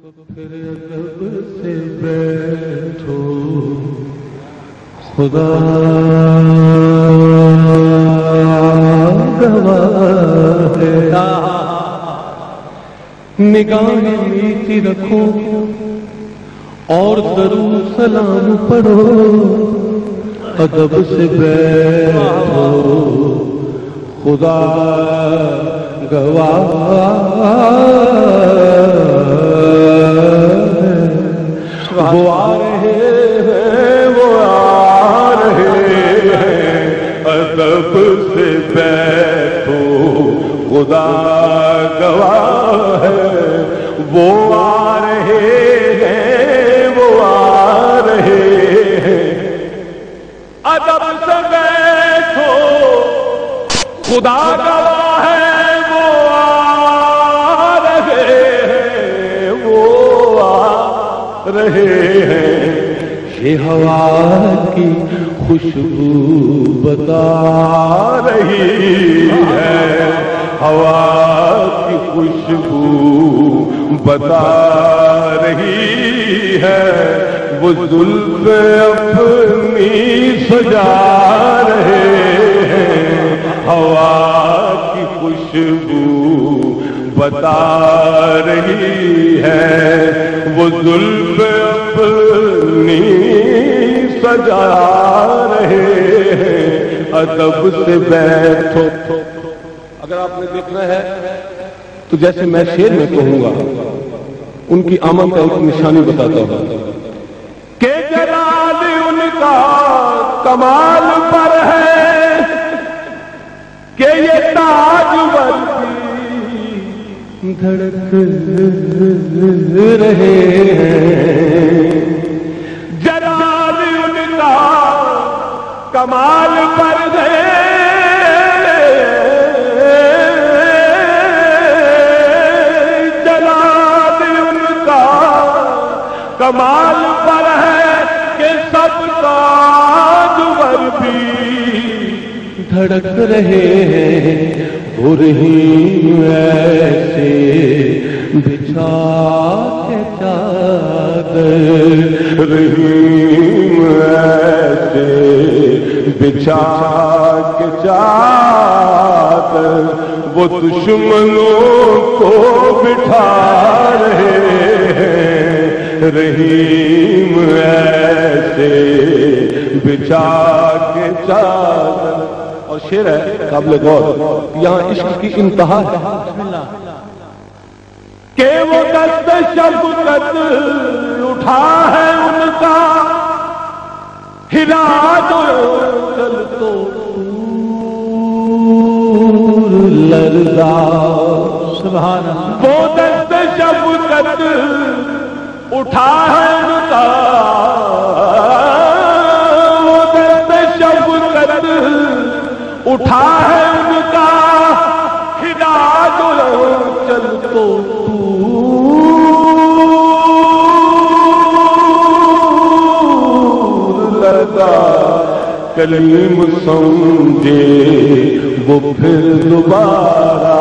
پھر ادب سے بیٹھو خدا گواہ ہے، نگاہیں میٹھی رکھو اور درود سلام پڑھو، ادب سے بیٹھو خدا گواہ وہ آ رہے ہیں، وہ آ رہے ہیں، ادب سے بیٹھو خدا گواہ ہے، وہ آ رہے ہیں، وہ آ رہے ہیں، ادب سے بیٹھو خدا گواہ ہے، وہ آ رہے ہیں، وہ آ رہے ہیں، یہ ہوا کی خوشبو بتا رہی ہے، ہوا کی خوشبو بتا رہی ہے، وہ زلف اپنی سجا رہے ہیں، ہوا کی خوشبو بتا رہی ہے، وہ زلف اپنی سجا رہے ہیں، ادب سے بیٹھو۔ اگر آپ نے دیکھنا ہے تو جیسے میں شعر میں کہوں گا، ان کی آمد کا ایک نشانی بتاتا ہوں کہ جلال ان کا کمال پر ہے کہ یہ تاج ورکی دھڑک رہے ہیں، جلال ان کا کمال پر ہے، کمال پر ہے کہ سب تاجور بھی دھڑک رہے ہیں، ہو رہی ایسے بچھا کے چادر، رحیم ایسے بچھا کے چادر، وہ دشمنوں کو بٹھا رہے ہیں، رحیم ایسے بچھا کے چادر۔ اور شعر ہے قابل غور، یہاں عشق کی انتہا ہے کہ وہ دست شفقت اٹھا ہے ان کا، ہلا دو چل تو لرزا، سبحان اللہ، وہ دست شفقت اٹھا ہے ان کا، وہ دست شفقت اٹھا ہے ان کا، ہلا دو چل تو لرزا، کلیم سمجھے وہ پھر دوبارہ،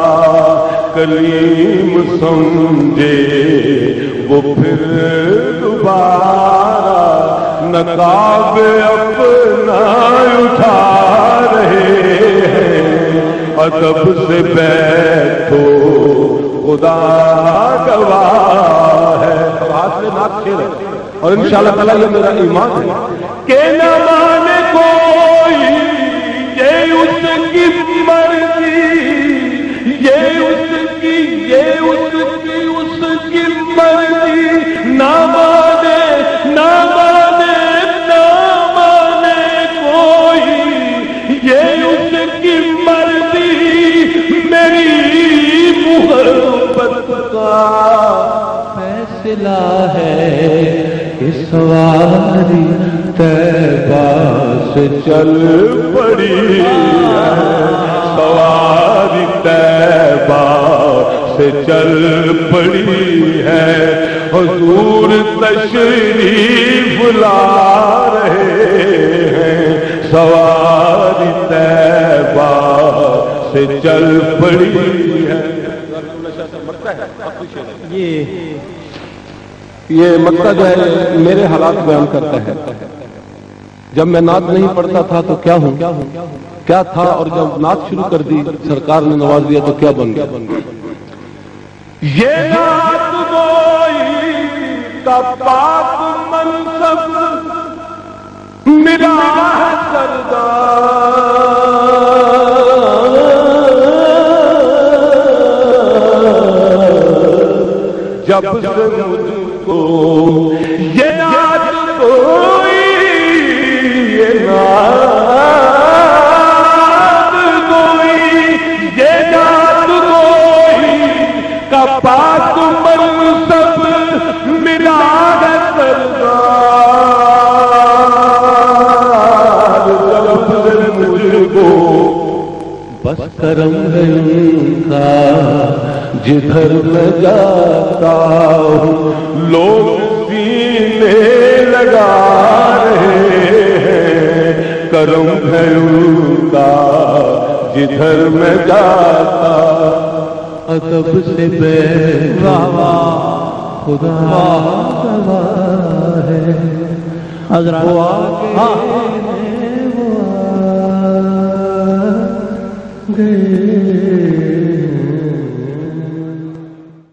کلیم سمجھے وہ پھر دوبارہ، نقاب اپنا اٹھا رہے ہیں، ادب سے بیٹھو خدا گواہ ہے۔ ہاتھ میں ناک کھیل اور انشاءاللہ تعالیٰ یہ میرا ایمان ہے کہ نہ مانے کوئی یہ اس کی مرضی، یہ اس کی، یہ اس کی، اس کی مرضی، نہ مانے، نہ مانے، نہ مانے کوئی یہ اس کی مرضی، میری محبت کا فیصلہ ہے کہ سواری طیبہ سے چل پڑی ہے، سواری طیبہ سے چل پڑی ہے، حضور تشریف لا رہے ہیں، سواری طیبہ سے چل پڑی ہے۔ یہ یہ مقطع جو ہے میرے حالات بیان کرتا ہے. جب میں نعت نہیں پڑھتا تھا تو کیا ہوں کیا تھا، اور جب نعت شروع کر دی سرکار نے نواز دیا تو کیا بن گیا. یہ نعت گوئی کا پاک منصب میرا سردار، جب سے مجھ کو یہ نعت گوئی، یہ نعت گوئی، یہ نعت گوئی کا پاک منصب میرا سردار، جب سے مجھ کو بس کرم ہے ان کا جدھر میں جاتا ہوں لوگ سینے لگا رہے ہیں، کرم ہے ان کا جدھر میں جاتا. ادب سے بے خدا گواہ ہے حضرات.